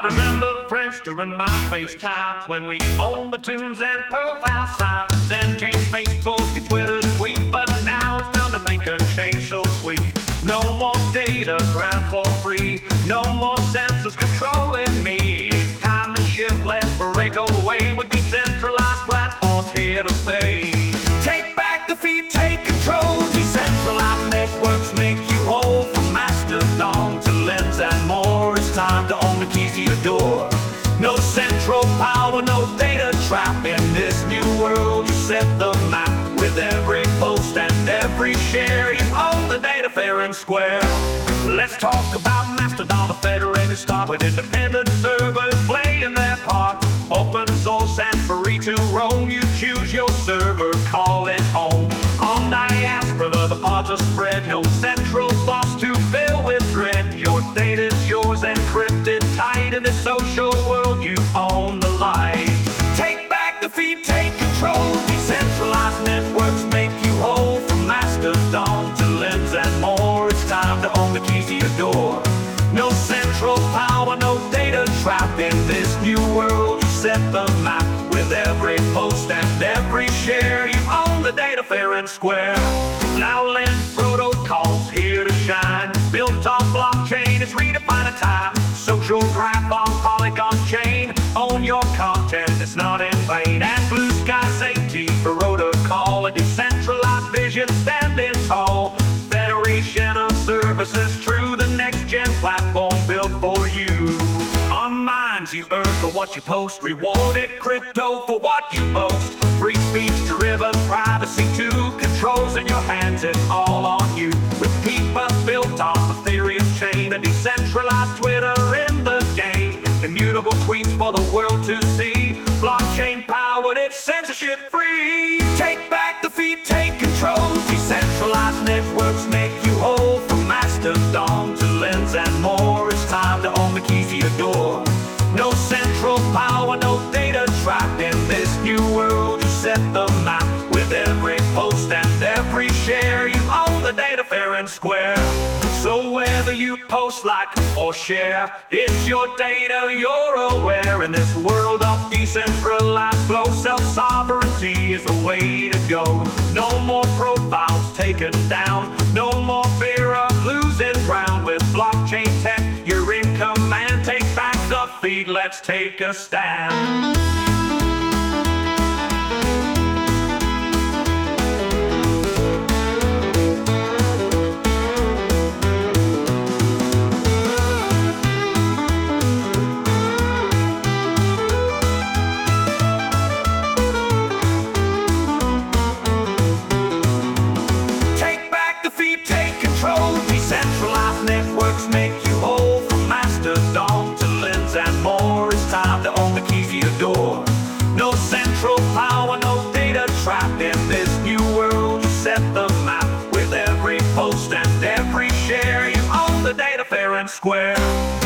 remember Friendster and MySpace times when we owned the tunes and profile signs and changed Facebook to Twitter tweet. But now it's time to make a change so sweet. No more data ground for free. No more sensors controlling me. It's time to shift left, break away with decentralized platforms here to stay. Take back the feed, take control. Decentralized networks make you whole. From Mastodon to Lens and more, it's time to own the keys to your door. No central power, no data trap. In this new world, you set the map. With every post and every share, you own the data fair and square. Let's talk about Mastodon, the federated start with independent servers playing their part. Open source and free to roam. You choose your server, call it home. On Diaspora, the pods are spread. No central boss to fill with dread. Your data's yours, encrypted tight. In this social world, you own the light. Take back the feed, take control. Decentralized networks make you whole. From Mastodon to Lens and more, it's time to own the keys to your door. No central power, no data trap. In this new world, you set the map. With every post and every share, you own the data fair and square. Now Lens protocols here to shine. Built on blockchain, it's redefined a time. Social graph on Polygon chain. Own your content, it's not in vain. And Blue Sky Safety protocol, a decentralized vision standing tall. Federation of services, true, the next gen platform built for you. On minds you earn for what you post, rewarded crypto for what you post. Free speech driven, privacy too, controls in your hands, it's all on you. With people built on Ethereum's chain, a decentralized Twitter in the game. Immutable tweets for the world to see. Blockchain powered, it's censorship free. Take back the feed, take control. Decentralized networks make you whole. From Mastodon to Lens and more, it's time to own the keys to your door. No central power, no data trap. In this new world, you set the map. With every post and every share, you own the data fair and square. So whether you post, like, or share, it's your data, you're aware. In this world of decentralized flow, self-sovereignty is the way to go. No more profiles taken down. No more fear of losing ground. With blockchain tech, you're in command. Take back the feed, let's take a stand. Decentralized networks make you whole. From Mastodon to Lens and more, it's time to own the keys to your door. No central power, no data trap. In this new world, you set the map. With every post and every share, you own the data fair and square.